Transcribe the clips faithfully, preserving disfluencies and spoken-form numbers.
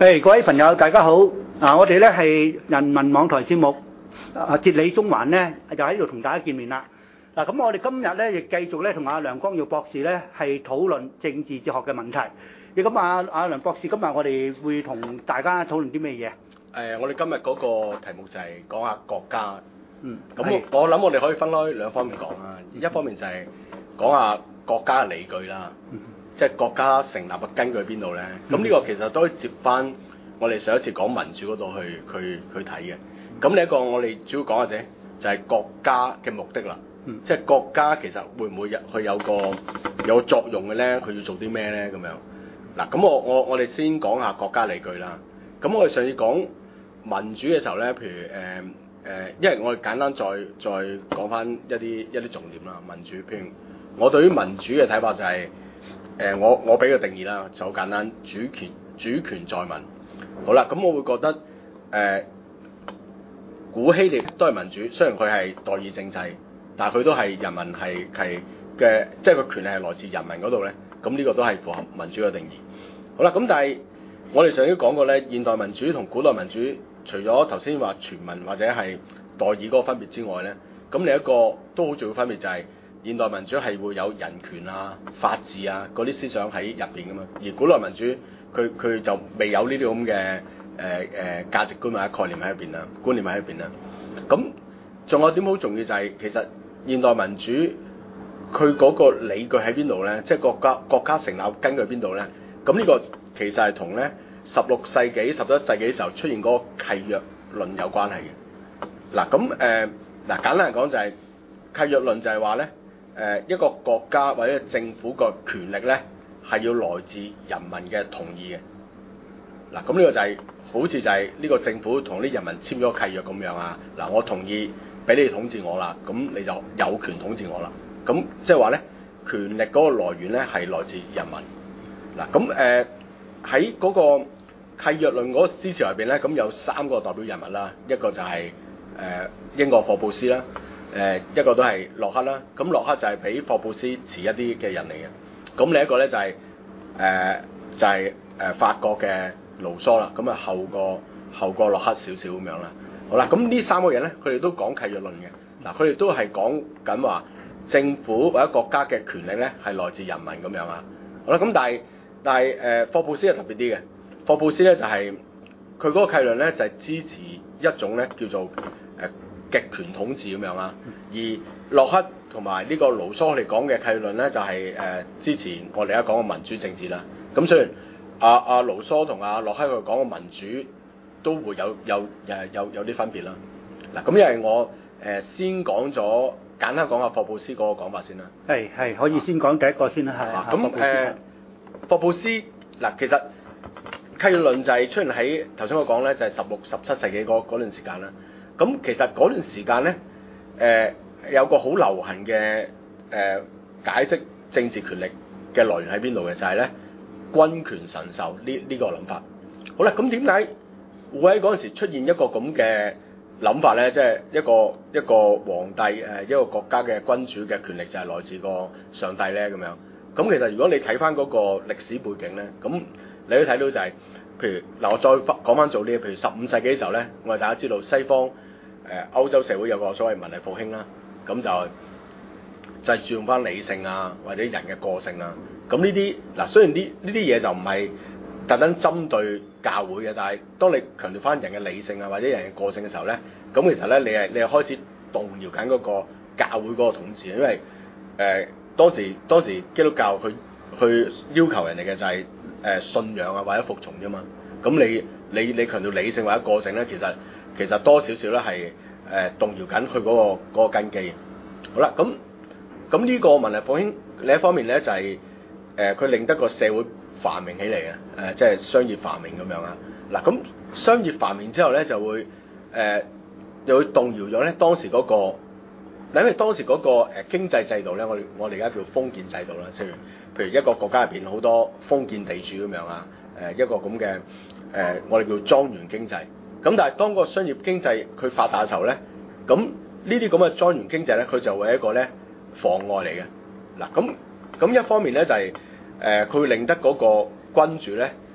誒，各位朋友，大家好！啊，我哋咧係人民網台節目啊，哲理中環咧就喺度同大家見面啦。嗱，咁我哋今日咧亦繼續咧同阿梁光耀博士咧係討論政治哲學嘅問題。亦咁啊，阿梁博士，今日我哋會同大家討論啲咩嘢？ 誒、呃，我哋今日嗰個題目就係講下國家。 嗯。 咁我我諗我哋可以分開兩方面講啦。一方面就係講下國家嘅理據啦。嗯。即係國家成立嘅根據喺邊度咧？咁呢、嗯、個其實都可以接翻我哋上一次講民主嗰度去去去睇嘅。咁另一個我哋主要講嘅啫，就係國家嘅目的啦。嗯、即係國家其實會唔會入去有個有個作用嘅咧？佢要做啲咩咧？咁樣嗱，咁我我我哋先講下國家理據啦。咁我哋上次講民主嘅時候咧，譬如誒誒、呃呃，因為我哋簡單再再講翻一啲一啲重點啦。民主，譬如我對於民主嘅睇法就係、是。誒、呃、我我俾個定義啦，就好簡單，主權主權在民。好啦，咁我會覺得誒、呃、古希臘都係民主，雖然佢係代議政制，但係佢都係人民係係嘅，即係個權力係來自人民嗰度咧。咁呢個都係符合民主嘅定義。好啦，咁但係我哋上次講過咧，現代民主同古代民主，除咗頭先話全民或者係代議嗰個分別之外咧，咁另一個都好重要分別就係、是。現代民主係會有人權啊、法治啊嗰啲思想喺入邊噶嘛，而古代民主佢佢就未有呢啲咁嘅誒誒價值觀或者概念喺入邊啦，觀念喺入邊啦。咁仲有點好重要就係、是、其實現代民主佢嗰個理據喺邊度咧？即係國家國家成立根據邊度咧？咁呢個其實係同咧十六世紀、十一世紀時候出現嗰個契約論有關係嘅。嗱咁誒嗱簡單嚟講就係、是、契約論就係話咧。誒、呃、一個國家或者政府個權力咧，係要來自人民嘅同意嘅。嗱，咁呢個就係、是、好似就係呢個政府同啲人民簽咗契約咁樣啊。嗱，我同意俾你統治我啦，咁你就有權統治我啦。咁即係話咧，權力嗰個來源咧係來自人民。嗱，咁誒喺嗰個契約論嗰個思潮入邊咧，咁有三個代表人物啦，一個就係、是、誒、呃、英國霍布斯啦。誒、呃、一個都係洛克啦，咁洛克就係比霍布斯遲一啲嘅人嚟嘅，咁另一個咧就係、是、誒、呃、就係、是、誒、呃、法國嘅盧梭啦，咁啊後個後個洛克少少咁樣啦。好啦，咁呢三個人咧，佢哋都講契約論嘅，嗱佢哋都係講緊話政府或者國家嘅權力咧係來自人民咁樣啊。好啦，咁但係但係誒、呃、霍布斯係特別啲嘅，霍布斯咧就係佢嗰個契約論咧就係、是、支持一種咧叫做誒。呃極權統治咁樣啊，而洛克同埋呢個盧梭嚟講嘅契約論咧，就係、是、誒、呃、之前我哋而家講嘅民主政治啦。咁雖然阿阿盧梭同阿洛克佢講嘅民主都會有有誒有有啲分別啦。嗱，咁因為我誒、呃、先講咗簡單講下霍布斯嗰個講法先啦。係係可以先講第一個先啦，係。 咁誒霍布斯嗱，其實契約論就係出現喺頭先我講咧，就係十六十七世紀嗰嗰段時間啦。咁其實嗰段時間咧，誒、呃、有個好流行嘅誒、呃、解釋政治權力嘅來源喺邊度嘅，就係、是、咧君權神授呢呢個諗法。好啦，咁點解會喺嗰陣時出現一個咁嘅諗法咧？即、就、係、是、一個一個皇帝誒、呃、一個國家嘅君主嘅權力就係來自個上帝咧咁樣。咁其實如果你睇翻嗰個歷史背景咧，咁你都睇到就係、是。譬如嗱，我再講翻做呢，譬如十五世紀嘅時候咧，我哋大家知道西方誒、呃、歐洲社會有個所謂文藝復興啦，咁就就係注重翻理性啊，或者人嘅個性啊。咁呢啲嗱，雖然呢呢啲嘢就唔係特登針對教會嘅，但係當你強調翻人嘅理性啊，或者人嘅個性嘅時候咧，咁其實咧你係你係開始動搖緊嗰個教會嗰個統治，因為誒、呃、當時當時基督教去去要求人哋嘅就係、是。誒信仰啊，或者服從啫嘛。咁你你你強調理性或者個性咧，其實其實多少少咧係誒動搖緊佢嗰個嗰、嗰個根基。好啦，咁咁呢個文藝復興另一方面咧就係誒佢令得個社會繁榮起嚟嘅，誒、呃、即係商業繁榮咁樣啊。嗱，咁商業繁榮之後咧就會誒、呃、又會動搖咗咧當時嗰、嗰個。因為當時嗰個誒經濟制度咧，我我哋而家叫封建制度啦，即係譬如一個國家入邊好多封建地主咁樣啊，誒一個咁嘅誒我哋叫莊園經濟。咁但係當個商業經濟佢發達嘅時候咧，咁呢啲咁嘅莊園經濟咧，佢就會係一個咧妨礙嚟嘅。嗱，咁咁一方面咧就係誒佢會令得嗰個君主咧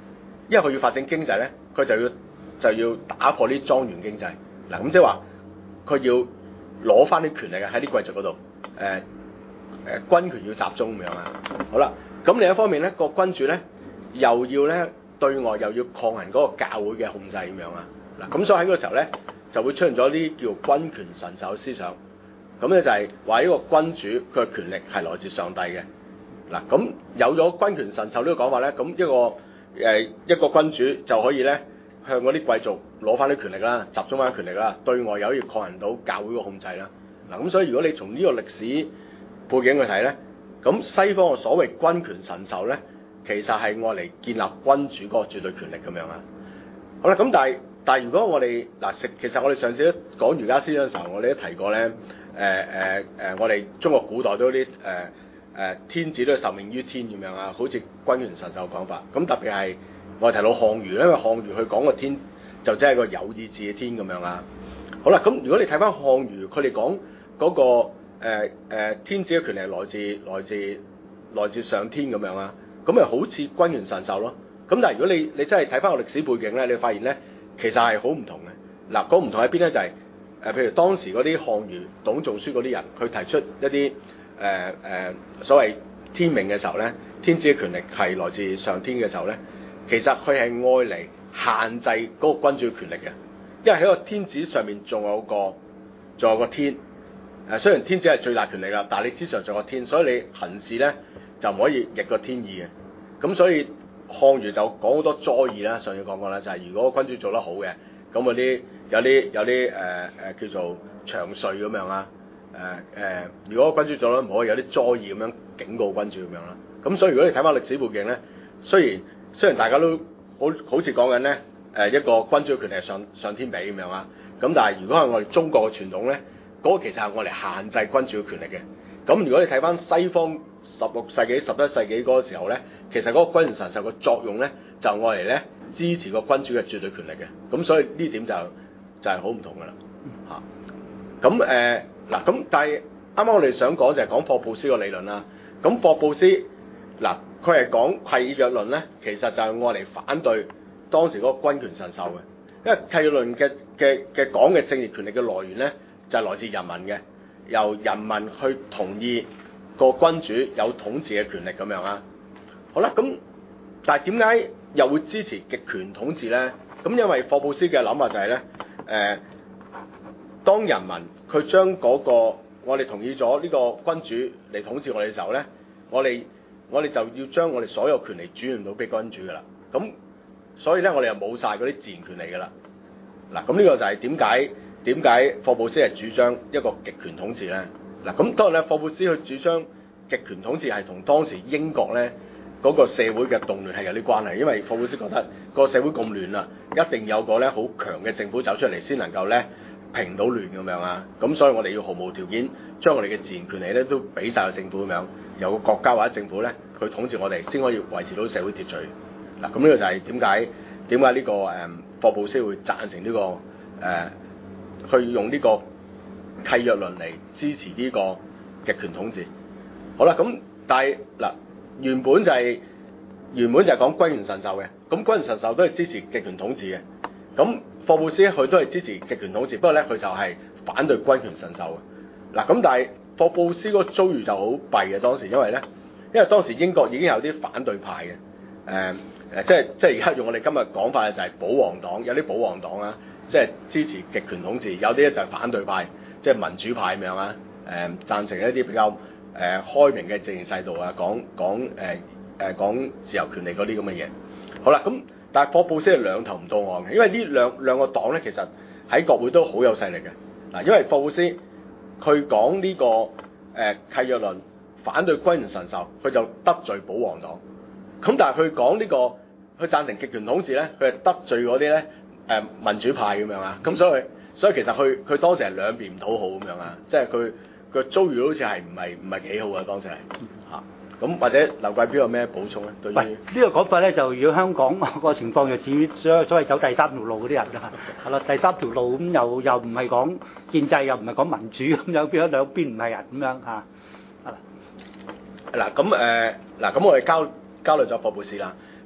因為佢要發展經濟咧，佢就要就要打破啲莊園經濟。嗱，咁即係話佢要攞翻啲權力嘅喺啲貴族嗰度，誒、呃、誒、呃、軍權要集中咁樣啊。好啦，咁另一方面咧，個君主咧又要咧對外又要抗衡嗰個教會嘅控制咁樣啊。嗱，咁所以喺嗰個時候咧就會出現咗啲叫君權神授思想。咁咧就係話呢個君主佢嘅權力係來自上帝嘅。嗱，咁有咗君權神授呢個講法咧，咁一個誒、呃、一個君主就可以咧向嗰啲貴族攞翻啲權力啦，集中翻權力啦，對外又可以抗衡到教會嘅控制啦。嗱，咁所以如果你從呢個歷史背景去睇咧，咁西方嘅所謂君權神授咧，其實係愛嚟建立君主嗰個絕對權力咁樣啊。好啦，咁但係但係如果我哋嗱食，其實我哋上次講儒家思想嘅時候，我哋都提過咧，誒誒誒，我哋中國古代都有啲誒誒天子都係受命於天咁樣啊，好似君權神授嘅講法。咁特別係我哋提到項羽，因為項羽佢講個天就即係個有意志嘅天咁樣啦。好啦，咁如果你睇翻項羽，佢哋講嗰個誒、呃呃、天子嘅權力係來自來自來自上天咁樣啦，咁咪好似君權神授咯。咁但係如果你你真係睇翻個歷史背景咧，你會發現咧其實係好唔同嘅。嗱，嗰唔同喺邊咧？就係、是、誒，譬如當時嗰啲項羽、董仲舒嗰啲人，佢提出一啲誒誒所謂天命嘅時候咧，天子嘅權力係來自上天嘅時候咧，其實佢係愛嚟限制嗰個君主嘅權力嘅，因為喺個天子上面仲有個仲有個天。誒，雖然天子係最大權力啦，但係你之上仲有個天，所以你行事咧就唔可以逆個天意嘅。咁所以項羽就講好多哉義啦，上次講過啦，就係、是、如果君主做得好嘅，咁嗰啲有啲有啲誒誒叫做長稅咁樣啦，誒、呃、誒、呃，如果君主做得唔好，有啲哉義咁樣警告君主咁樣啦。咁所以如果你睇翻歷史背景咧，雖然雖然大家都好好似講緊咧誒一個君主嘅權力係上上天俾咁樣啊，咁但係如果係我哋中國嘅傳統咧，嗰、那個其實係我哋限制君主嘅權力嘅。咁如果你睇翻西方十六世紀、十一世紀嗰個時候咧，其實嗰個君權神授嘅作用咧，就愛嚟咧支持個君主嘅絕對權力嘅。咁所以呢點就就係好唔同噶啦嚇。咁誒嗱，咁、呃、但係啱啱我哋想講就係講霍布斯個理論啦。咁霍布斯嗱，佢係講契約論咧，其實就係愛嚟反對當時嗰個君權神授嘅。因為契約論嘅嘅嘅講嘅政治權力嘅來源咧，就係、是、來自人民嘅。由人民去同意個君主有統治嘅權力咁樣啊，好啦，咁但係點解又會支持極權統治咧？咁因為霍布斯嘅諗法就係、是、咧，誒、呃，當人民佢將嗰個我哋同意咗呢個君主嚟統治我哋嘅時候咧，我哋我哋就要將我哋所有權利轉換到俾君主噶啦，咁所以咧我哋又冇晒嗰啲自然權利噶啦。嗱，咁呢個就係點解？點解霍布斯係主張一個極權統治咧？嗱，咁當然咧，霍布斯佢主張極權統治係同當時英國咧嗰個社會嘅動亂係有啲關係，因為霍布斯覺得個社會咁亂啦，一定有個咧好強嘅政府走出嚟先能夠咧平到亂咁樣啊。咁所以我哋要毫無條件將我哋嘅自然權利咧都俾晒個政府咁樣，由個國家或者政府咧去統治我哋，先可以維持到社會秩序。嗱，咁呢個就係點解點解呢個誒霍布斯會贊成呢個誒？呃去用呢個契約論嚟支持呢個極權統治。好啦，咁但係嗱，原本就係、是、原本就係講君權神授嘅，咁君權神授都係支持極權統治嘅。咁霍布斯佢都係支持極權統治，不過咧佢就係反對君權神授嘅。嗱，咁但係霍布斯嗰個遭遇就好弊嘅當時，因為咧，因為當時英國已經有啲反對派嘅，誒、呃、誒，即係即係而家用我哋今日講法咧，就係保皇黨，有啲保皇黨啊。即係支持極權統治，有啲咧就係反對派，即係民主派咁樣啊。誒、呃，贊成一啲比較誒、呃、開明嘅政治制度啊，講講誒誒講自由權利嗰啲咁嘅嘢。好啦，咁但係霍布斯係兩頭唔到岸嘅，因為呢兩兩個黨咧其實喺國會都好有勢力嘅。嗱，因為霍布斯佢講呢個誒、呃、契約論，反對君權神授，佢就得罪保皇黨。咁但係佢講呢個佢贊成極權統治咧，佢係得罪嗰啲咧。誒民主派咁樣啊，咁所以所以其實佢佢當時係兩邊唔討好咁樣啊，即係佢佢遭遇好似係唔係唔係幾好啊當時係嚇，咁或者劉貴標有咩補充咧？對於呢、 呢個講法咧，就如果香港個情況就至於所所謂走第三條路嗰啲人啦，係啦，第三條路咁又又唔係講建制，又唔係講民主，咁又變咗兩邊唔係人咁樣嚇，係啦。 嗱咁誒嗱咁我哋交交流咗霍布斯啦。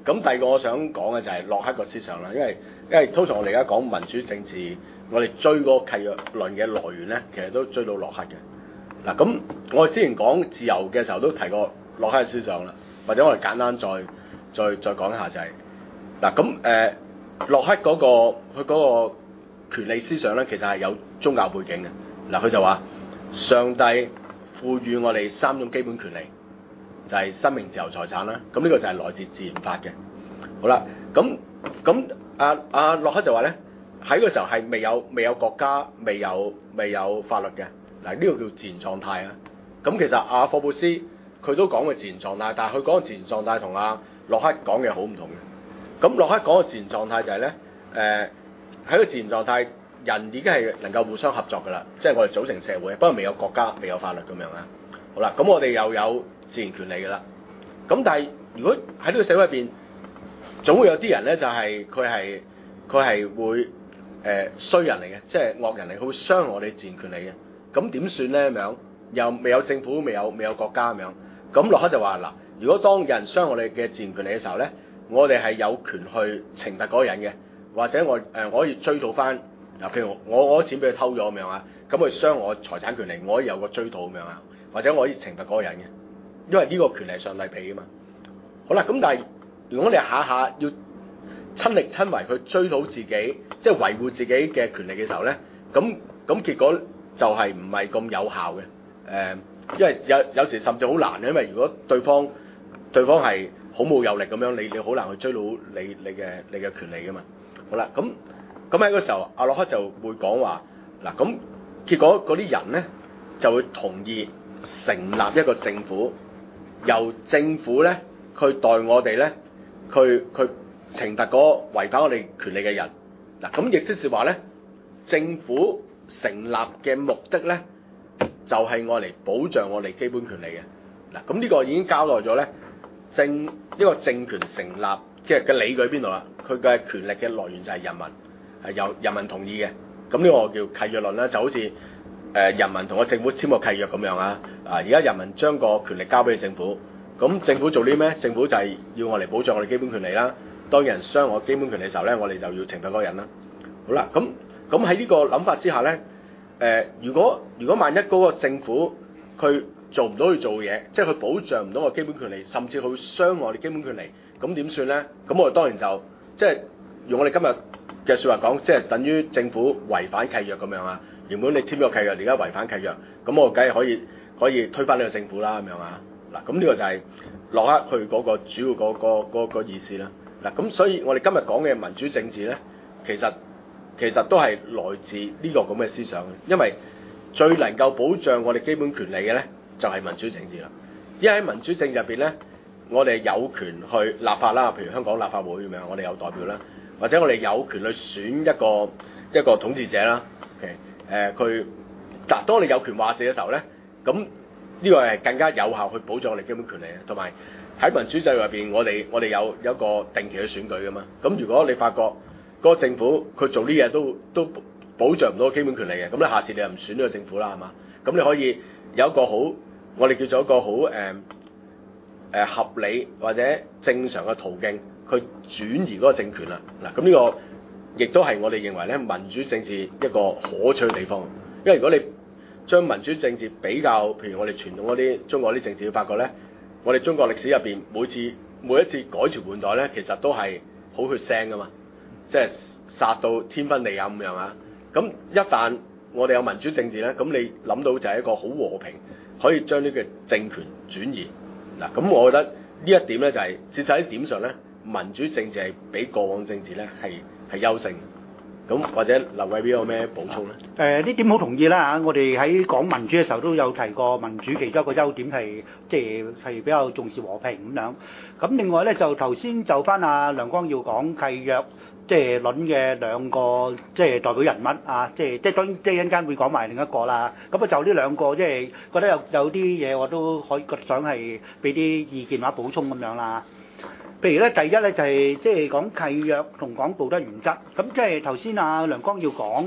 咁第二個我想講嘅就係洛克個思想啦，因為因為通常我哋而家講民主政治，我哋追嗰個契約論嘅來源咧，其實都追到洛克嘅。嗱，咁我哋之前講自由嘅時候都提過洛克嘅思想啦，或者我哋簡單再再再講一下就係、是、嗱，咁誒洛克嗰、那個佢嗰個權利思想咧，其實係有宗教背景嘅。嗱，佢就話上帝賦予我哋三種基本權利，就係、是、生命、自由、財產啦。咁呢個就係來自自然法嘅。好啦，咁咁阿阿洛克就話咧，喺個時候係未有未有國家，未有未有法律嘅。嗱，呢個叫自然狀態啊。咁其實阿霍布斯佢都講嘅自然狀態，但係佢講嘅自然狀態同阿洛克講嘅好唔同嘅。咁洛克講嘅自然狀態就係、是、咧，誒、呃、喺個自然狀態，人已經係能夠互相合作㗎啦，即係我哋組成社會，不過未有國家，未有法律咁樣啊。好啦，咁我哋又有自然權利㗎啦。咁但係如果喺呢個社會入邊，總會有啲人咧，就係佢係佢係會誒衰人嚟嘅，即係惡人嚟，佢會傷害我哋自然權利嘅。咁點算咧？咁樣又未有政府，未有未有國家咁樣。咁洛克就話嗱，如果當有人傷害我哋嘅自然權利嘅時候咧，我哋係有權去懲罰嗰個人嘅，或者我誒、呃、我可以追討翻嗱，譬如我我啲錢俾佢偷咗咁樣啊，咁佢傷害我財產權利，我可以有個追討咁樣啊，或者我可以懲罰嗰個人嘅，因為呢個權利係上帝俾㗎嘛。好啦，咁但係如果我哋下下要親力親為去追討自己，即係維護自己嘅權利嘅時候咧，咁咁結果就係唔係咁有效嘅，誒、呃，因為有有時甚至好難嘅，因為如果對方對方係好冇有力咁樣，你你好難去追到你你嘅你嘅權利噶嘛。好啦，咁咁喺嗰時候，阿洛克就會講話嗱，咁結果嗰啲人咧就會同意成立一個政府，由政府咧去代我哋咧，去去懲罰嗰違反我哋權利嘅人。嗱，咁亦即是話咧，政府成立嘅目的咧，就係愛嚟保障我哋基本權利嘅。嗱，咁呢個已經交代咗咧，政呢個政權成立嘅嘅理據喺邊度啦？佢嘅權力嘅來源就係人民，係由人民同意嘅。咁呢個叫契約論啦，就好似誒、呃、人民同個政府簽個契約咁樣啊。啊，而家人民將個權力交俾政府，咁政府做啲咩？政府就係要我嚟保障我哋基本權利啦。當有人傷我基本權利嘅時候咧，我哋就要懲罰嗰個人啦。好啦，咁咁喺呢個諗法之下咧，誒、呃，如果如果萬一嗰個政府佢做唔到去做嘢，即係佢保障唔到我基本權利，甚至佢會傷我哋基本權利，咁點算咧？咁我哋當然就即係用我哋今日嘅説話講，即係等於政府違反契約咁樣啊。原本你簽咗契約，而家違反契約，咁我梗係可以可以推翻呢個政府啦，咁樣啊。嗱，咁呢個就係洛克佢嗰個主要嗰、嗰個嗰、嗰個意思啦。嗱，咁所以我哋今日講嘅民主政治咧，其實其實都係來自呢個咁嘅思想，因為最能夠保障我哋基本權利嘅咧，就係、是、民主政治啦。因為喺民主政治入邊咧，我哋有權去立法啦，譬如香港立法會咁樣，我哋有代表啦，或者我哋有權去選一個一個統治者啦。OK，誒佢，嗱，當你有權話事嘅時候咧，咁呢個係更加有效去保障我哋基本權利嘅，同埋喺民主制度入邊，我哋我哋有有一個定期嘅選舉噶嘛。咁如果你發覺嗰個政府佢做啲嘢都都保障唔到基本權利嘅，咁你下次你又唔選呢個政府啦，係嘛？咁你可以有一個好，我哋叫做一個好誒誒合理或者正常嘅途徑去轉移嗰個政權啦。嗱，咁呢個亦都係我哋認為咧民主政治一個可取嘅地方，因為如果你將民主政治比較，譬如我哋傳統嗰啲中國啲政治，會發覺咧，我哋中國歷史入邊每次每一次改朝換代咧，其實都係好血腥噶嘛，即係殺到天昏地暗咁樣啊！咁一旦我哋有民主政治咧，咁你諗到就係一個好和平，可以將呢個政權轉移。嗱，咁我覺得呢一點咧就係、是，事實喺點上咧，民主政治係比過往政治咧係係優勝。咁或者劉貴標有咩補充咧？ 誒呢點好同意啦嚇！我哋喺講民主嘅時候都有提過，民主其中一個優點係即係係比較重視和平咁樣。咁另外咧就頭先就翻阿梁光耀講契約即係論嘅兩個即係代表人物啊，即係即係當然即係一陣間會講埋另一個啦。咁啊就呢兩個即係覺得有有啲嘢我都可以想係俾啲意見或者補充咁樣啦。譬如咧，第一咧就係即係講契約同講道德原則。咁即係頭先阿梁光耀講，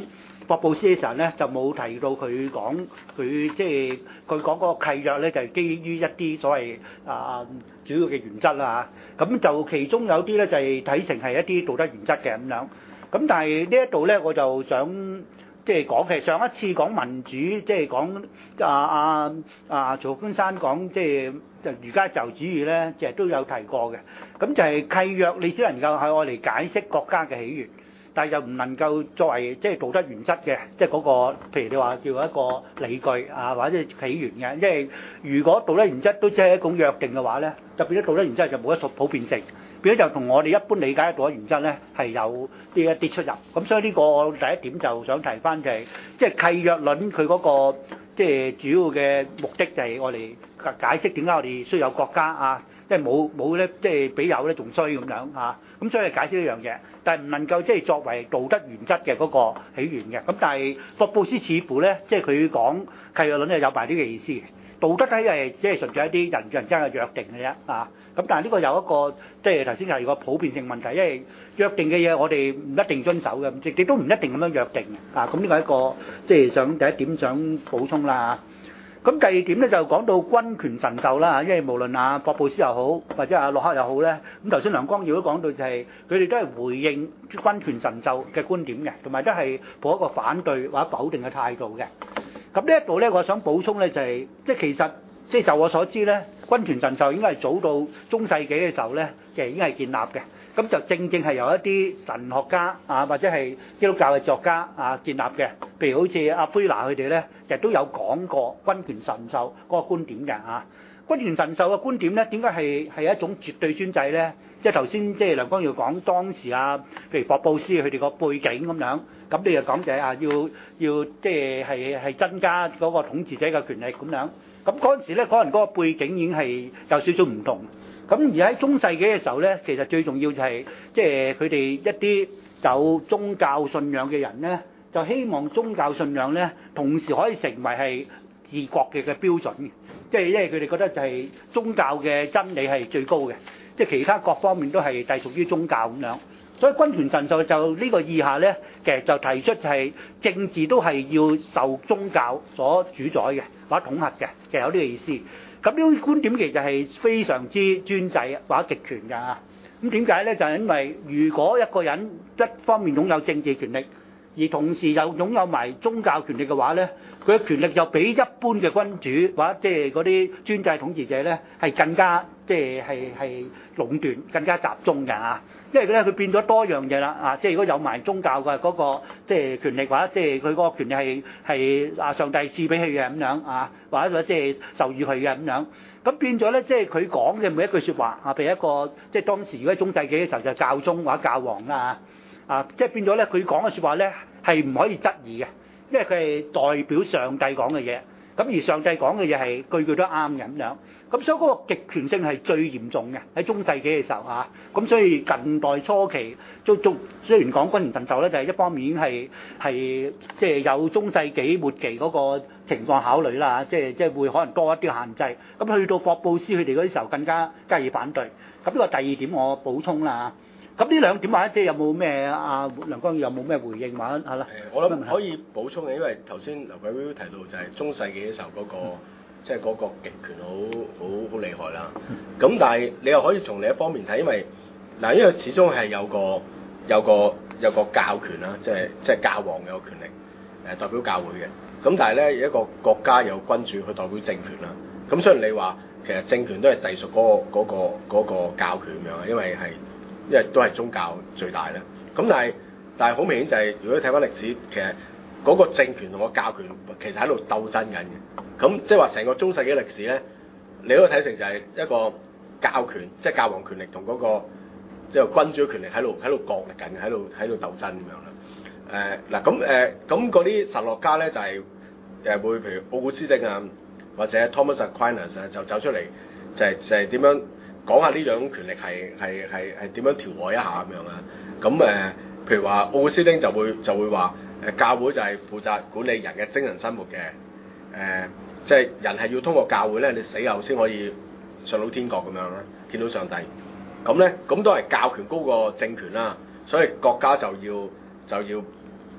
霍布斯嘅時候咧，就冇提到佢講佢即係佢講嗰個契約咧，就係基於一啲所謂啊主要嘅原則啦嚇。咁就其中有啲咧就係睇成係一啲道德原則嘅咁樣。咁但係呢一度咧，我就想即係講嘅上一次講民主，即係講啊啊啊曹根山講即係就儒家自由主義咧，其實都有提過嘅。咁就係契約，你只能夠係我嚟解釋國家嘅起源。但係又唔能夠作為即係道德原則嘅，即係嗰個，譬如你話叫一個理據啊，或者起源嘅。因為如果道德原則都即係一種約定嘅話咧，就變咗道德原則就冇一種普遍性，變咗就同我哋一般理解嘅道德原則咧係有啲一啲出入。咁所以呢個我第一點就想提翻就係，即係契約論佢嗰個即係主要嘅目的就係我哋解釋點解我哋需要有國家啊。即係冇冇咧，即係比有咧仲衰咁樣嚇，咁所以解釋呢樣嘢，但係唔能夠即係作為道德原則嘅嗰個起源嘅。咁但係霍布斯似乎咧，即係佢講契約論咧有埋呢個意思嘅，道德咧係即係純粹一啲人與人之間嘅約定嘅啫啊。咁但係呢個有一個即係頭先係個普遍性問題，因為約定嘅嘢我哋唔一定遵守嘅，亦都唔一定咁樣約定嘅啊。咁呢個係一個即係想第一點想補充啦。咁第二點咧就講到君權神授啦，因為無論阿霍布斯又好，或者阿洛克又好咧，咁頭先梁光耀都講到就係佢哋都係回應君權神授嘅觀點嘅，同埋都係抱一個反對或者否定嘅態度嘅。咁呢一度咧，我想補充咧就係，即係其實即係就我所知咧，君權神授應該係早到中世紀嘅時候咧，其實已經係建立嘅。咁就正正係由一啲神學家啊，或者係基督教嘅作家啊建立嘅。譬如好似阿菲拿佢哋咧，其實都有講過君權神授嗰個觀點嘅啊。君權神授嘅觀點咧，點解係係一種絕對專制咧？即係頭先即係梁光耀講當時啊，譬如霍布斯佢哋個背景咁樣，咁你又講就係啊，要要即係係係增加嗰個統治者嘅權力咁樣。咁嗰陣時咧，可能嗰個背景已經係有少少唔同。咁而喺中世紀嘅時候咧，其實最重要就係即係佢哋一啲有宗教信仰嘅人咧，就希望宗教信仰咧，同時可以成為係治國嘅嘅標準嘅。即係因為佢哋覺得就係宗教嘅真理係最高嘅，即係其他各方面都係隸屬於宗教咁樣。所以君權神授就呢個意下咧，其實就提出就係政治都係要受宗教所主宰嘅，或者統合嘅，其實有呢個意思。咁呢個觀點其實係非常之專制或者極權㗎。咁點解咧？就係因為如果一個人一方面擁有政治權力，而同時又擁有埋宗教權力嘅話咧，佢嘅權力就比一般嘅君主或者即係嗰啲專制統治者咧係更加即係係係壟斷、更加集中㗎。因為咧佢變咗多樣嘢啦啊！即係如果有埋宗教嘅嗰個即係權力，或者即係佢嗰個權力係係啊上帝賜俾佢嘅咁樣啊，或者即係授予佢嘅咁樣。咁變咗咧，即係佢講嘅每一句説話啊，譬如一個即係當時如果喺中世紀嘅時候就教宗或者教皇啦啊，即係變咗咧，佢講嘅説話咧係唔可以質疑嘅，因為佢係代表上帝講嘅嘢。咁而上帝講嘅嘢係句句都啱嘅咁樣，咁所以嗰個極權性係最嚴重嘅喺中世紀嘅時候嚇，咁所以近代初期都都雖然講君權神授咧，就係一方面已經係係即係有中世紀末期嗰個情況考慮啦，即係即係會可能多一啲限制。咁去到霍布斯佢哋嗰啲時候更加加以反對。咁呢個第二點我補充啦。咁呢兩點或者即係有冇咩啊？梁光耀有冇咩回應話係啦？ 誒，我諗可以補充嘅，因為頭先劉貴輝提到就係中世紀嘅時候嗰個，即係嗰個極權好好好厲害啦。咁但係你又可以從另一方面睇，因為嗱，因為始終係有個有個有個教權啦，即係即係教皇有權力誒代表教會嘅。咁但係咧一個國家有君主去代表政權啦。咁雖然你話其實政權都係隸屬嗰個嗰個嗰個教權咁樣，因為係。因為都係宗教最大咧，咁但係但係好明顯就係、是，如果你睇翻歷史，其實嗰個政權同個教權其實喺度鬥爭緊嘅。咁即係話成個中世紀歷史咧，你可以睇成就係一個教權，即係教皇權力同嗰、那個即係君主權力喺度喺度角力緊，喺度喺度鬥爭咁樣啦。誒嗱咁誒咁嗰啲神學家咧就係、是、誒會譬如奧古斯丁啊，或者 Thomas Aquinas 啊，就走出嚟就係、是、就係、是、點樣？講下呢種權力係係係係點樣調和一下咁樣啊？咁誒、呃，譬如話奧古斯丁就會就會話誒教會就係負責管理人嘅精神生活嘅，誒、呃，即係人係要通過教會咧，你死後先可以上到天國咁樣啦，見到上帝。咁咧，咁都係教權高過政權啦，所以國家就要就要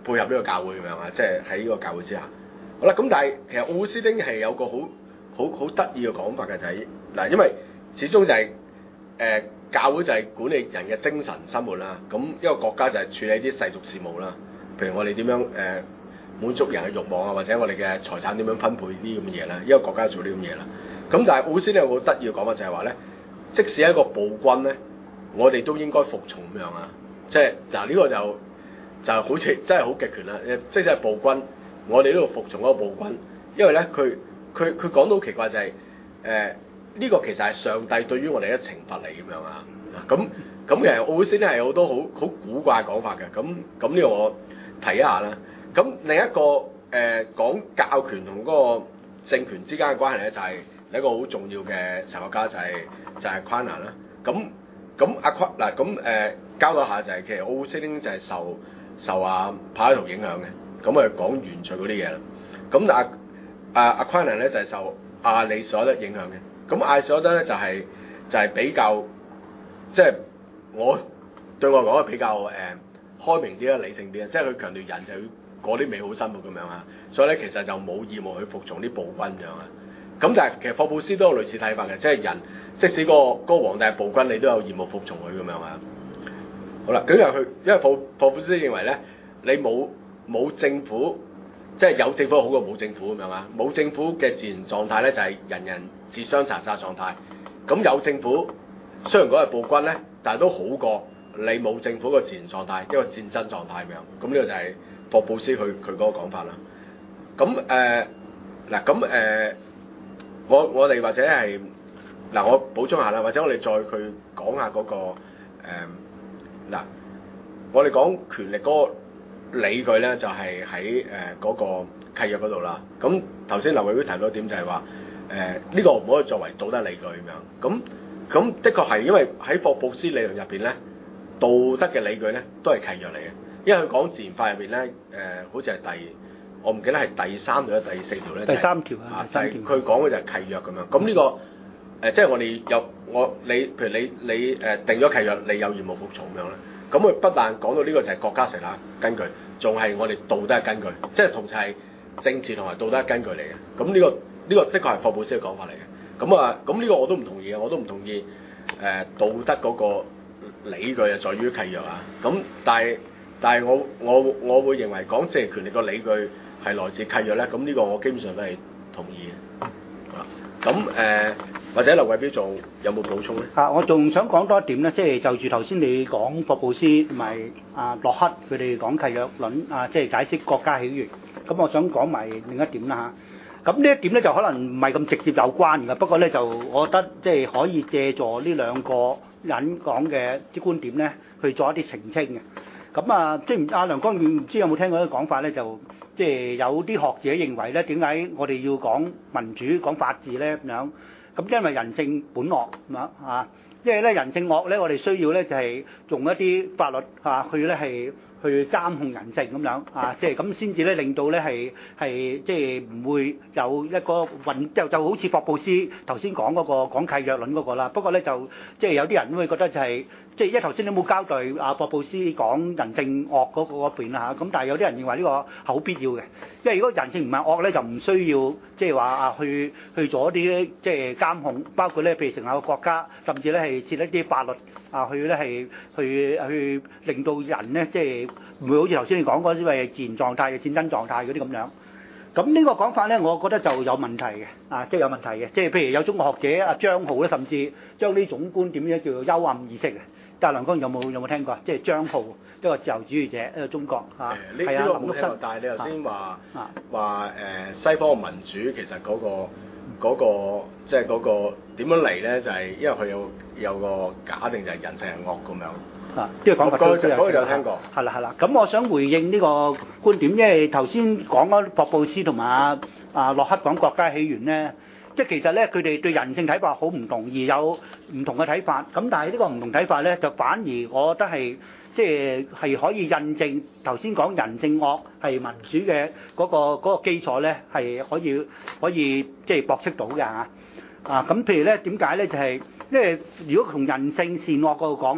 配合呢個教會咁樣啊，即係喺呢個教會之下。好啦，咁但係其實奧斯丁係有個好好好得意嘅講法嘅就係、是、嗱，因為始終就係、是、誒、呃、教會就係管理人嘅精神生活啦，咁一個國家就係處理啲世俗事務啦，譬如我哋點樣誒、呃、滿足人嘅慾望啊，或者我哋嘅財產點樣分配啲咁嘅嘢啦，一個國家做呢咁嘢啦。咁但係奧斯丁有個好得意嘅講法就係話咧，即使係一個暴君咧，我哋都應該服從咁樣啊，即係嗱呢個就就好似真係好極權啦，即使係暴君，我哋都要服從嗰個暴君，因為咧佢佢佢講到好奇怪就係誒呢個其實係上帝對於我哋嘅懲罰嚟咁樣啊，咁咁其實奧斯丁係有好多好好古怪嘅講法嘅，咁咁呢個我提一下啦。咁另一個誒、呃、講教權同嗰個政權之間嘅關係咧，就係、是、另一個好重要嘅神學家就係、是、就係昆南啦。咁咁阿昆嗱咁誒交代下就係、是、其實奧斯丁就係受受阿柏拉圖影響嘅，咁啊講原罪嗰啲嘢啦。咁阿阿阿昆南咧就係、是、受阿里士多德影響嘅。咁阿里士多德咧就係、是、就係、是、比較即係、就是、我對我嚟講係比較誒、呃、開明啲啦、理性啲啦，即係佢強調人就要過啲美好生活咁樣啊，所以咧其實就冇義務去服從啲暴君咁樣啊。咁但係其實霍布斯都有類似睇法嘅，即係人即使、嗰個嗰、嗰個皇帝係暴君，你都有義務服從佢咁樣啊。好啦，咁因為佢因為霍霍布斯認為咧，你冇冇政府，即係有政府好過冇政府咁樣啊。冇政府嘅自然狀態咧就係、是、人人自相殘殺狀態。咁有政府雖然講係暴君咧，但係都好過你冇政府個自然狀態，一個戰爭狀態咁樣。咁呢個就係霍布斯佢佢嗰個講法啦。咁誒嗱咁誒，我我哋或者係嗱、呃，我補充下啦，或者我哋再去講下嗰、那個嗱、呃，我哋講權力嗰個理據咧，就係喺誒嗰個契約嗰度啦。咁頭先劉慧都提到一點就係話誒呢個唔可以作為道德理據咁樣。咁咁的確係因為喺霍布斯理論入邊咧，道德嘅理據咧都係契約嚟嘅。因為佢講自然法入邊咧，誒、呃、好似係第，我唔記得係第三條定第四條咧。第三條啊，就係佢講嘅就係契約咁樣。咁呢、這個誒、呃，即係我哋有我你，譬如你你誒、呃、定咗契約，你有義務服從咁樣咧。咁佢不但講到呢個就係國家成立根據，仲係我哋道德嘅根據，即係同時係政治同埋道德嘅根據嚟嘅。咁呢、這個呢、這個的確係霍布斯嘅講法嚟嘅。咁啊，咁呢個我都唔同意嘅，我都唔同意誒、呃、道德嗰個理據係在於契約啊。咁但係。但係我我我會認為講政治權力個理據係來自契約咧，咁呢個我基本上都係同意嘅。咁誒、呃、或者劉貴標仲有冇補充咧？ 啊，我仲想講多一點咧，即係就住頭先你講霍布斯同埋啊洛克佢哋講契約論啊，即係解釋國家起源。咁我想講埋另一點啦嚇。咁呢一點咧就可能唔係咁直接有關嘅，不過咧就我覺得即係可以借助呢兩個人講嘅啲觀點咧，去做一啲澄清嘅。咁啊，即係阿梁光遠唔知有冇聽過一個講法咧？就即係有啲學者認為咧，點解我哋要講民主、講法治咧咁樣？咁因為人性本惡咁樣啊，因為咧人性惡咧，我哋需要咧就係用一啲法律啊去咧係去監控人性咁樣啊，即係咁先至咧令到咧係係即係唔會有一個混就就好似霍布斯頭先講嗰個講契約論嗰個啦。不過咧就即係有啲人都會覺得就係、是。即係一頭先你冇交代阿霍布斯講人性惡嗰個嗰邊啦嚇，咁但係有啲人認為呢個係好必要嘅，因為如果人性唔係惡咧，就唔需要即係話啊去去做一啲即係監控，包括咧譬如成立個國家，甚至咧係設一啲法律啊去咧係去去令到人咧即係唔會好似頭先你講嗰啲係自然狀態嘅戰爭狀態嗰啲咁樣。咁呢個講法咧，我覺得就有問題嘅，啊，即係有問題嘅，即係譬如有中國學者阿張浩咧，甚至將呢種觀點咧叫做幽暗意識嘅。但係梁光有冇有冇聽過？即係張浩一個自由主義者，一個中國嚇。誒呢呢個冇聽過，但係你頭先話話誒西方嘅民主其實嗰個嗰個即係嗰個點樣嚟咧？就係因為佢有有個假定就係人性係惡咁樣。啊，呢個講法都有有聽過。係啦係啦，咁我想回應呢個觀點，因為頭先講嗰霍布斯同埋阿阿洛克講國家起源咧。即係其實咧，佢哋對人性睇法好唔同，而有唔同嘅睇法。咁但係呢個唔同睇法咧，就反而我覺得係即係係可以印證頭先講人性惡係民主嘅嗰個嗰個基礎咧，係可以可以即係駁斥到嘅嚇。啊，咁譬如咧點解咧？就係因為如果從人性善惡嗰度講咧，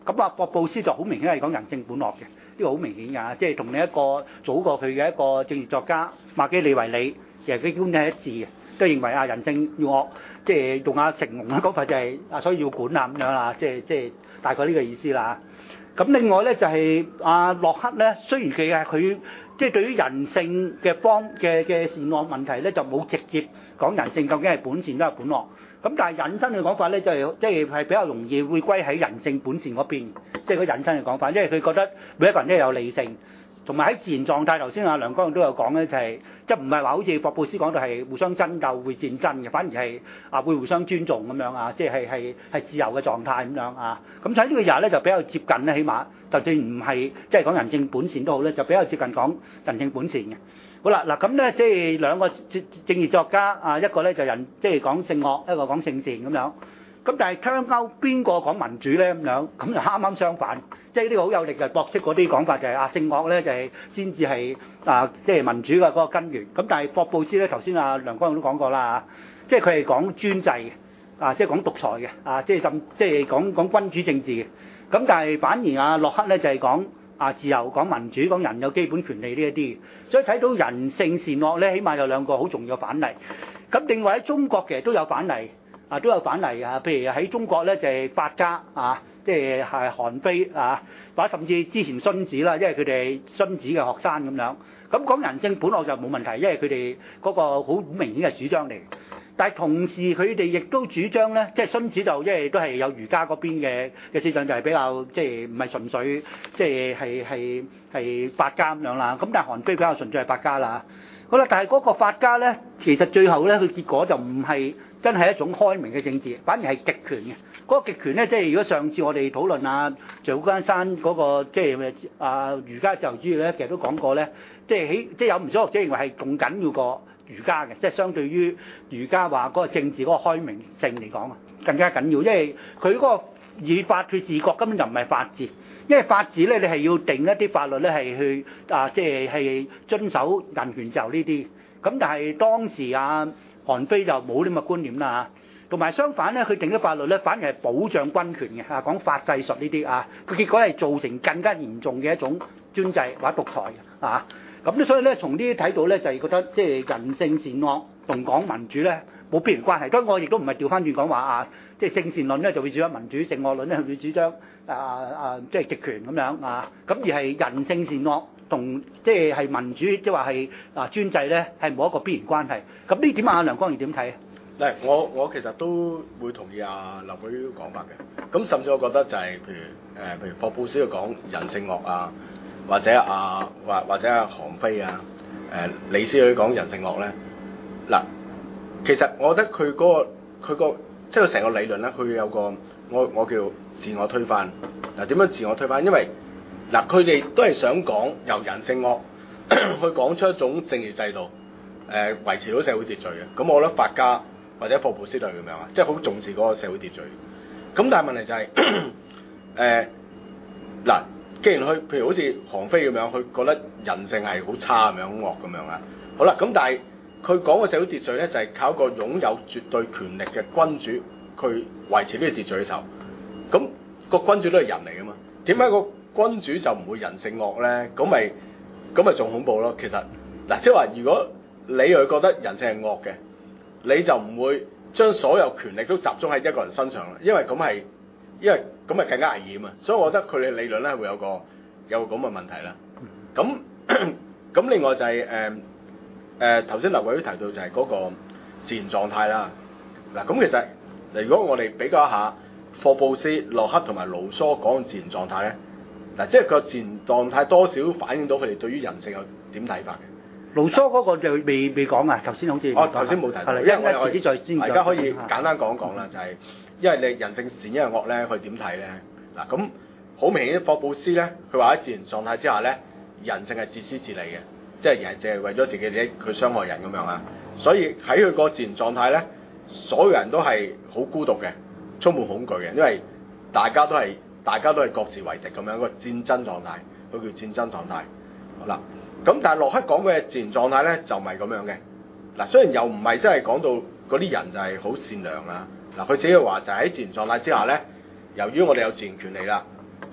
咁啊，霍布斯就好明顯係講人性本惡嘅，呢個好明顯㗎，即係同另一個早過佢嘅一個政治作家馬基里維里，其實佢觀點係一致嘅，都認為啊人性要惡，即係用阿成龍嘅講法就係啊，所以要管啊咁樣啦，即係即係大概呢個意思啦。咁另外咧就係阿洛克咧，雖然佢係佢即係對於人性嘅方嘅嘅善惡問題咧，就冇直接講人性究竟係本善都係本惡。咁但係引申嘅講法咧，就係即係係比較容易會歸喺人性本善嗰邊，即係個引申嘅講法，因為佢覺得每一個人都有理性，同埋喺自然狀態。頭先阿梁光都有講咧，就係即係唔係話好似霍布斯講到係互相爭鬥會戰爭嘅，反而係啊會互相尊重咁樣啊，即係係係自由嘅狀態咁樣啊。咁喺呢個日咧就比較接近咧，起碼就算唔係即係講人性本善都好咧，就比較接近講人性本善嘅。好啦，嗱咁咧，即係兩個政政治作家啊，一個咧就人即係講性惡，一個講性善咁樣。咁但係槍勾邊個講民主咧咁樣？咁就啱啱相反，即係呢個好有力嘅駁斥嗰啲講法就係、是、啊性惡咧就係先至係啊即係民主嘅嗰個根源。咁但係霍布斯咧頭先阿梁光都講過啦，即係佢係講專制嘅，啊即係講獨裁嘅，啊即係甚即係講講君主政治嘅。咁但係反而阿洛克咧就係講啊自由、講民主、講人有基本權利呢一啲。所以睇到人性善惡咧，起碼有兩個好重要嘅反例。咁另外喺中國其實都有反例，啊都有反例啊。譬如喺中國咧就係法家啊，即係係韓非啊，或者甚至之前荀子啦，因為佢哋係荀子嘅學生咁樣。咁講人性本惡就冇問題，因為佢哋嗰個好明顯嘅主張嚟。但係同時佢哋亦都主張咧，即係荀子就因為都係有儒家嗰邊嘅嘅思想，就係比較即係唔係純粹即係係係係法家咁樣啦。咁但係韓非比較純粹係法家啦。好啦，但係嗰個法家咧，其實最後咧佢結果就唔係真係一種開明嘅政治，反而係極權嘅。嗰個極權咧，即係如果上次我哋討論啊象關山嗰個即係啊儒家自由主義咧，其實都講過咧，即係起即係有唔少學者認為係仲緊要過儒家嘅，即係相對於儒家話嗰個政治嗰個開明性嚟講啊，更加緊要，因為佢嗰個以法治治國根本就唔係法治，因為法治咧你係要定一啲法律咧係去啊，即係係遵守人權自由呢啲。咁但係當時啊韓非就冇呢咁嘅觀念啦，同埋相反咧，佢定咗法律咧反而係保障軍權嘅啊，講法制術呢啲啊，佢結果係造成更加嚴重嘅一種專制或者獨裁啊。咁咧，所以咧，從呢啲睇到咧，就係覺得即係人性善惡同講民主咧冇必然關係。當然我亦都唔係調翻轉講話啊，即係性善論咧就會主張民主，性惡論咧就會主張啊啊即係極權咁樣啊。咁而係人性善惡同即係係民主，即係話係啊專制咧係冇一個必然關係。咁呢點啊，梁光榮點睇啊？ 嗱，我我其實都會同意阿劉舉講法嘅。咁甚至我覺得就係、是、譬如誒、呃，譬如霍布斯去講人性惡啊。或者啊，或或者啊，韓非啊，誒、呃，李斯去講人性惡咧，嗱，其實我覺得佢嗰、那個佢個即係成個理論咧，佢有個我我叫自我推翻。嗱，點樣自我推翻？因為嗱，佢哋都係想講由人性惡去講出一種政治制度，誒、呃，維持到社會秩序嘅。咁我覺得法家或者霍布斯都係咁樣啊，即係好重視嗰個社會秩序。咁但係問題就係、是，誒、呃，嗱。既然佢，譬如好似韓非咁樣，佢覺得人性係好差咁樣、好惡咁樣啊。好啦，咁但係佢講嘅社會秩序咧，就係、是、靠一個擁有絕對權力嘅君主，佢維持呢個秩序嘅時候，咁、那個君主都係人嚟噶嘛？點解個君主就唔會人性惡咧？咁咪咁咪仲恐怖咯？其實嗱，即係話如果你又覺得人性係惡嘅，你就唔會將所有權力都集中喺一個人身上啦，因為咁係。因為咁咪更加危險啊，所以我覺得佢哋理論咧會有個有個咁嘅問題啦。咁咁另外就係誒誒頭先劉偉都提到就係嗰個自然狀態啦。嗱，咁其實如果我哋比較一下霍布斯、洛克同埋盧梭講嘅自然狀態咧，嗱，即係個自然狀態多少反映到佢哋對於人性有點睇法嘅。 盧梭嗰個就未未講啊，頭先好似哦頭先冇提到， 的因為我遲啲再先。 大家可以簡單講一講啦，就係、是。因為你人性善，因為惡咧，佢點睇咧？嗱，咁好明顯，霍布斯咧，佢話喺自然狀態之下咧，人性係自私自利嘅，即係人淨係為咗自己利益，佢傷害人咁樣啊。所以喺佢個自然狀態咧，所有人都係好孤獨嘅，充滿恐懼嘅，因為大家都係大家都係各自為敵咁樣一個戰爭狀態，佢叫戰爭狀態。好啦，咁但係洛克講嘅自然狀態咧就唔係咁樣嘅。嗱，雖然又唔係真係講到嗰啲人就係好善良啊。嗱，佢自己話就係喺自然狀態之下咧，由於我哋有自然權利啦，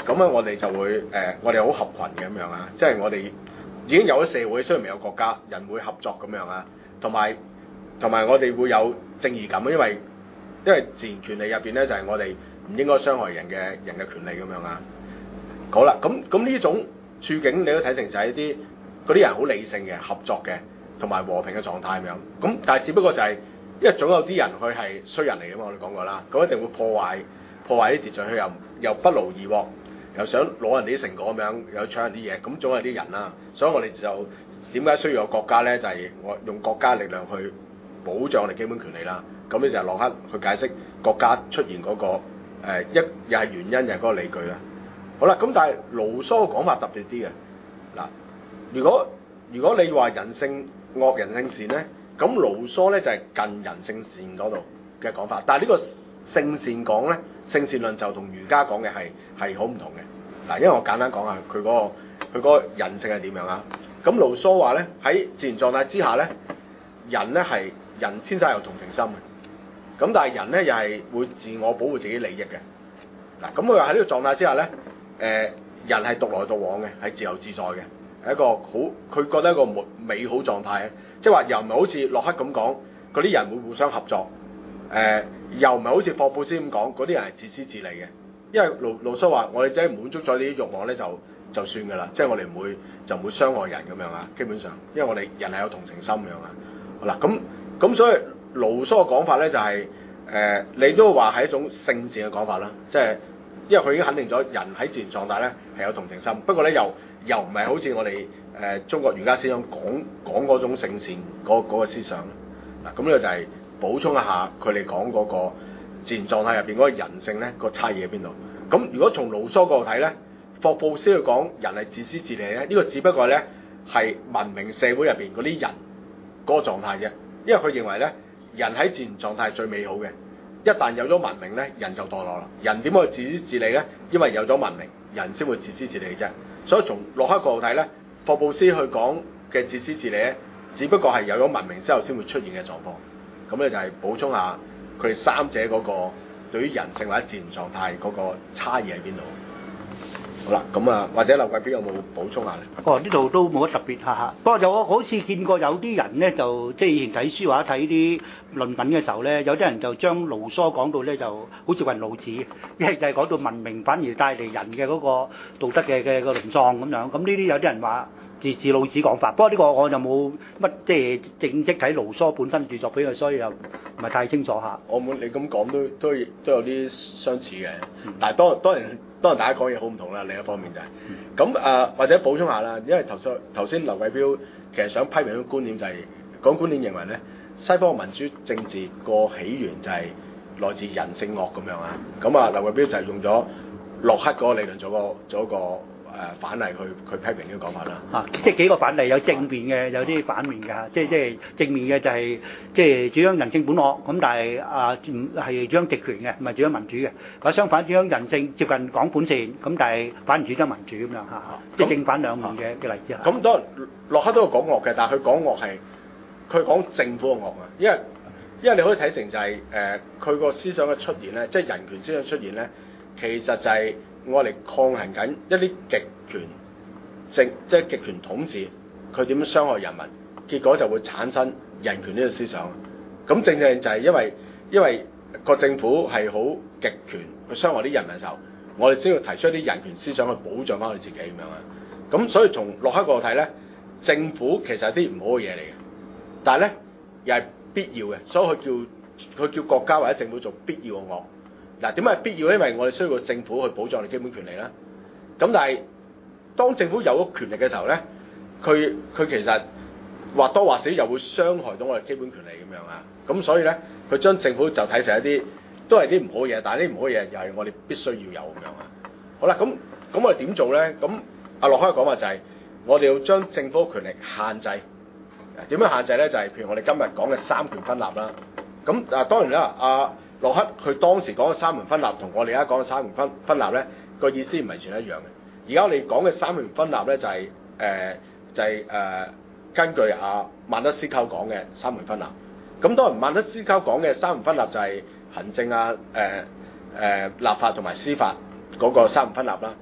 咁啊我哋就會誒、呃、我哋好合群嘅咁樣啊，即係我哋已經有咗社會，雖然未有國家，人會合作咁樣啊，同埋同埋我哋會有正義感，因為因為自然權利入邊咧就係、是、我哋唔應該傷害人嘅人嘅權利咁樣啊。好啦，咁咁呢種處境你都睇成就係一啲嗰啲人好理性嘅合作嘅，同埋和平嘅狀態咁樣。咁但係只不過就係、是、因為總有啲人佢係衰人嚟嘅嘛，我哋講過啦，咁一定會破壞破壞啲秩序，佢又又不勞而獲，又想攞人哋啲成果咁樣，又搶人啲嘢，咁總有啲人啦。所以我哋就點解需要有國家咧？就係、是、我用國家力量去保障我哋基本權利啦。咁呢就係洛克去解釋國家出現嗰、那個、呃、一又係原因又係嗰個理據啦。好啦，咁但係盧梭嘅講法特別啲嘅嗱，如果如果你話人性惡人性善咧，咁盧梭咧就係、是、近人性善嗰度嘅講法，但係呢個性善講咧，性善論就同儒家講嘅係係好唔同嘅嗱，因為我簡單講下佢嗰、那個佢嗰個人性係點樣啊？咁盧梭話咧喺自然狀態之下咧，人咧係人天生有同情心嘅，咁但係人咧又係會自我保護自己利益嘅嗱，咁佢話喺呢個狀態之下咧。誒、呃、人係獨來獨往嘅，係自由自在嘅，係一個好佢覺得一個美好狀態，即係話又唔係好似洛克咁講，嗰啲人會互相合作，誒、呃、又唔係好似霍布斯咁講，嗰啲人係自私自利嘅，因為盧盧梭話我哋只係滿足咗呢啲慾望咧就就算㗎啦，即係我哋唔會就唔會傷害人咁樣啊，基本上，因為我哋人係有同情心咁樣啊，好啦，咁咁所以盧梭嘅講法咧就係、是、誒、呃、你都話係一種性善嘅講法啦，即係。因為佢已經肯定咗人喺自然狀態咧係有同情心，不過咧又又唔係好似我哋誒、呃、中國儒家思想講講嗰種性善嗰嗰個思想嗱，咁呢個就係補充一下佢哋講嗰個自然狀態入邊嗰個人性咧個差異喺邊度。咁如果從盧梭角度睇咧，霍布斯去講人係自私自利咧，呢、這個只不過咧係文明社會入邊嗰啲人嗰個狀態啫，因為佢認為咧人喺自然狀態係最美好嘅。一旦有咗文明咧，人就墮落啦。人點可以自私自利咧？因為有咗文明，人先會自私自利嘅啫。所以從洛克角度睇咧，霍布斯去講嘅自私自利咧，只不過係有咗文明之後先會出現嘅狀況。咁咧就係補充下佢哋三者嗰個對於人性或者自然狀態嗰個差異喺邊度。好啦，咁啊，或者劉貴標有冇補充下咧？ 哦，呢度都冇乜特別嚇嚇。不過就我好似見過有啲人咧，就即係以前睇書或者睇啲論文嘅時候咧，有啲人就將盧梭講到咧，就好似雲老子，一係就係講到文明反而帶嚟人嘅嗰個道德嘅嘅個淪喪咁樣。咁呢啲有啲人話自自老子講法，不過呢個我就冇乜即係正式睇盧梭本身著作俾佢，所以又唔係太清楚嚇。 我冇你咁講都都都有啲相似嘅，但係當當然當然大家講嘢好唔同啦。另一方面就係咁誒，或者補充下啦，因為頭先頭先劉貴標其實想批評一個觀點就係、是、講觀點認為咧，西方民主政治個起源就係來自人性惡咁樣啊。咁啊，劉貴標就係用咗洛克嗰個理論做個做一個誒反例去去批評呢個講法啦。 啊，即係幾個反例，有正面嘅，有啲反面嘅嚇。即係即係正面嘅就係、是、即係主張人性本惡，咁但係啊唔係主張極權嘅，唔係主張民主嘅。或者相反主張人性接近講本善，咁但係反而主張民主咁樣嚇。即係正反兩面嘅嘅例子。 咁當然洛克都有講惡嘅，但係佢講惡係佢講政府嘅惡啊，因為因為你可以睇成就係誒佢個思想嘅出現咧，即係人權思想出現咧，其實就係我哋抗衡緊一啲極權政，即係極權統治，佢點樣傷害人民，結果就會產生人權呢個思想。咁正正就係因為因為個政府係好極權去傷害啲人民嘅時候，我哋先要提出一啲人權思想去保障翻我哋自己咁樣啊。咁所以從洛克角度睇咧，政府其實係啲唔好嘅嘢嚟嘅，但係咧又係必要嘅，所以佢叫佢叫國家或者政府做必要嘅惡。嗱，點解係必要？因為我哋需要個政府去保障我哋基本權利啦。咁但係當政府有咗權力嘅時候咧，佢佢其實或多或少又會傷害到我哋基本權利咁樣啊。咁所以咧，佢將政府就睇成一啲都係啲唔好嘅嘢，但係啲唔好嘅嘢又係我哋必須要有咁樣啊。好啦，咁咁我哋點做咧？咁阿洛克嘅講法就係、是、我哋要將政府嘅權力限制。點樣限制咧？就係、是、譬如我哋今日講嘅三權分立啦。咁啊當然啦，阿洛克佢當時講嘅三權分立同我哋而家講嘅三權分分立咧個意思唔係全一樣嘅。而家我哋講嘅三權分立咧就係、是、誒、呃、就係、是、誒、呃、根據阿曼德斯鳩講嘅三權分立。咁當然曼德斯鳩講嘅三權分立就係行政啊誒誒、呃呃、立法同埋司法嗰個三權分立啦。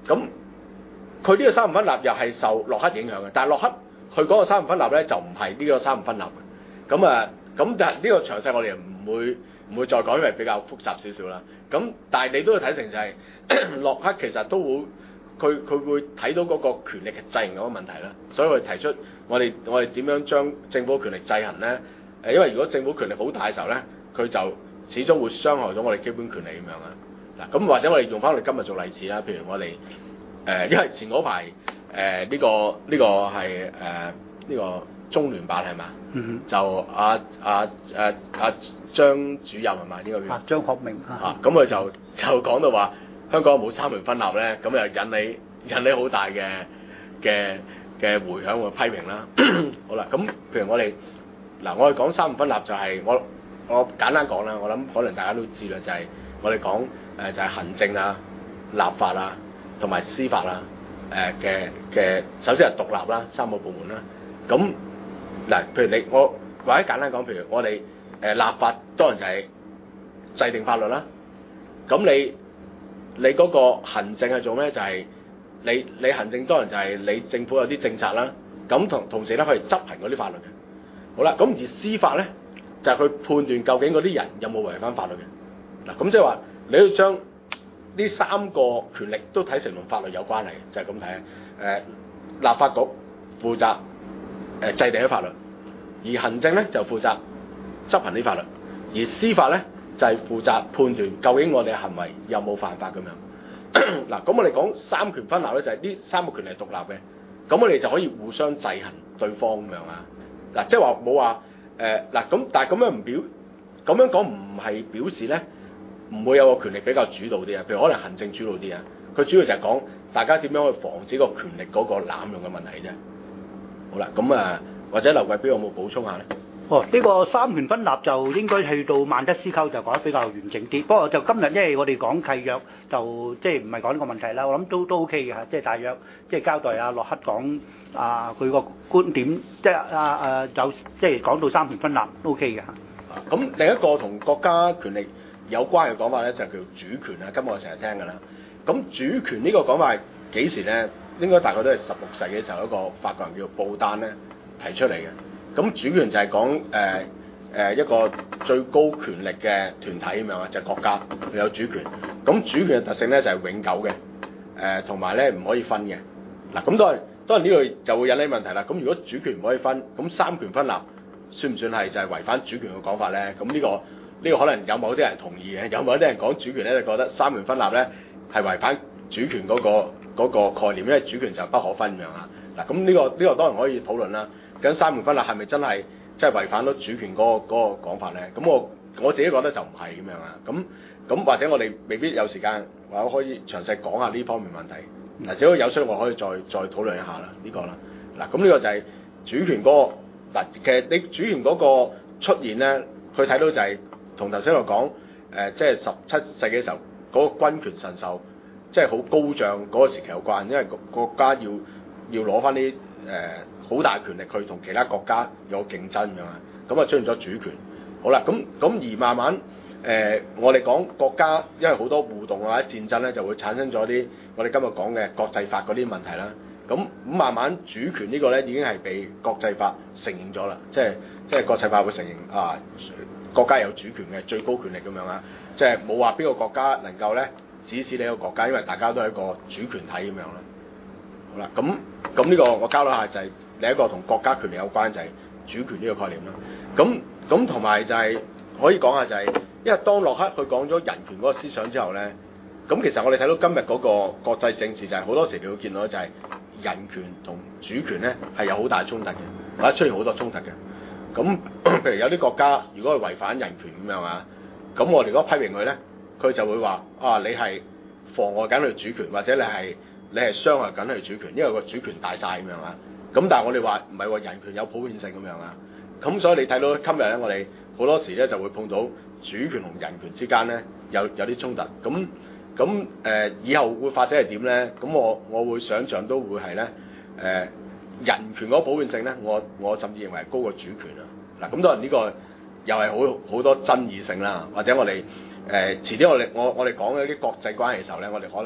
咁佢呢個三權分立又係受洛克影響嘅，但係洛克佢嗰個三權分立咧就唔係呢個三權分立嘅。咁啊，咁但係呢個詳細我哋唔會唔會再講，因為比較複雜少少啦。咁但係你都要睇成就係、是、洛克其實都會佢佢會睇到嗰個權力嘅制衡嗰個問題啦，所以佢提出我哋我哋點樣將政府權力制衡咧？誒，因為如果政府權力好大嘅時候咧，佢就始終會傷害到我哋基本權利咁樣啊。嗱，咁或者我哋用翻我哋今日做例子啦，譬如我哋誒、呃，因為前嗰排誒呢個呢、呢個係誒呢個中聯辦係嘛？嗯哼。就阿阿誒阿張主任係嘛？呢、呢個叫啊張學明啊。 咁佢就就講到話香港冇三權分立咧，咁又引起引起好大嘅嘅嘅迴響和批評啦。好啦，咁譬如我哋嗱，我哋講三權分立就係、是、我我簡單講啦，我諗可能大家都知啦，就係、是、我哋講誒就係行政啊、立法啊同埋司法啊誒嘅嘅，首先係獨立啦，三個部門啦。咁嗱，譬如你我或者簡單講，譬如我哋誒、呃、立法當然就係制定法律啦。咁你你嗰個行政係做咩？就係、是、你你行政當然就係你政府有啲政策啦。咁同同時咧，可以執行嗰啲法律嘅。好啦，咁而司法咧就係、是、去判斷究竟嗰啲人有冇違反法律嘅。嗱，咁即係話你要將呢三個權力都睇成同法律有關係，就係咁睇啊。誒、呃，立法局負責誒、呃、制定啲法律，而行政咧就負責執行啲法律，而司法咧就係、是、負責判斷究竟我哋嘅行為有冇犯法咁樣。嗱，咁我哋講三權分立咧，就係、是、呢三個權力係獨立嘅，咁我哋就可以互相制衡對方咁樣啊。嗱，即係話冇話誒嗱咁，但係咁樣唔表咁樣講唔係表示咧唔會有個權力比較主導啲啊，譬如可能行政主導啲啊，佢主要就係講大家點樣去防止個權力嗰個濫用嘅問題啫。好啦，咁啊或者劉貴標有冇補充下咧？ 哦，呢、這個三權分立就應該去到萬德思溝就講得比較完整啲。不過就今日因為我哋講契約，就即係唔係講呢個問題啦。我諗都都 OK 嘅嚇，即係大約即係交代阿洛克講啊佢個觀點，即係啊啊有即係講到三權分立都 OK 嘅嚇。 咁、啊、另一個同國家權力有關嘅講法咧，就係、是、叫主權啊。今日我成日聽㗎啦。咁主權呢個講法係幾時咧？應該大概都係十六世紀嘅時候，一個法國人叫布丹咧提出嚟嘅。咁主權就係講誒誒一個最高權力嘅團體咁樣啊，就係、是、國家佢有主權。咁主權嘅特性咧就係、是、永久嘅，誒同埋咧唔可以分嘅。嗱，咁當然當然呢個就會引起問題啦。咁如果主權唔可以分，咁三權分立算唔算係就係違反主權嘅講法咧？咁呢、這個呢、這個可能有某啲人同意嘅，有某啲人講主權咧就覺得三權分立咧係違反主權嗰、那個那個概念，因為主權就不可分咁樣啊。嗱，咁呢個呢、這個當然可以討論啦。咁三權分立係咪真係即係違反咗主權嗰、那個嗰、那個講法咧？咁我我自己覺得就唔係咁樣啊。咁咁或者我哋未必有時間，或者可以詳細講下呢方面問題。嗱，如果有需要我可以再再討論一下啦，呢、這個啦。嗱，咁呢個就係主權嗰、那個嗱，其實你主權嗰個出現咧，佢睇到就係同頭先我講誒，即係十七世紀嘅時候嗰、那個君權神授，即係好高漲嗰個時期有關，因為國家要要攞翻啲誒。呃好大權力去同其他國家有競爭㗎嘛，咁啊出現咗主權。好啦，咁咁而慢慢誒、呃，我哋講國家，因為好多互動或者戰爭咧，就會產生咗啲我哋今日講嘅國際法嗰啲問題啦。咁咁慢慢主權呢個咧已經係被國際法承認咗啦，即係即係國際法會承認啊國家有主權嘅最高權力咁樣啊，即係冇話邊個國家能夠咧指使你一個國家，因為大家都係一個主權體咁樣啦。好啦，咁咁呢個我交流下就係、是。另一個同國家權力有關就係主權呢個概念啦。咁咁同埋就係、是、可以講下就係、是，因為當洛克佢講咗人權嗰個思想之後咧，咁其實我哋睇到今日嗰個國際政治就係、是、好多時你會見到就係人權同主權咧係有好大衝突嘅，或者出現好多衝突嘅。咁譬如有啲國家如果係違反人權咁樣啊，咁我哋如果批評佢咧，佢就會話啊你係妨礙緊佢主權，或者你係你係傷害緊佢主權，因為個主權大晒咁樣啊。咁但係我哋話唔係話人權有普遍性咁樣啊，咁所以你睇到今日咧，我哋好多時咧就會碰到主權同人權之間咧有有啲衝突，咁咁誒以後會發展係點咧？咁我我會想像都會係咧誒人權嗰個普遍性咧，我我甚至認為係高過主權啊！嗱，咁當然呢個又係好好多爭議性啦，或者我哋誒、呃、遲啲我哋我我哋講嗰啲國際關係嘅時候咧，我哋可能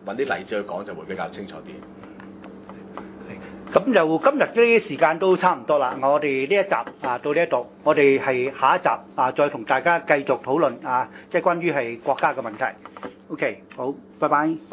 揾啲例子去講就會比較清楚啲。 咁就今日呢啲時間都差唔多啦，我哋呢一集啊到呢一度，我哋係下一集啊再同大家繼續討論啊，即係關於係國家嘅問題。OK，好，拜拜。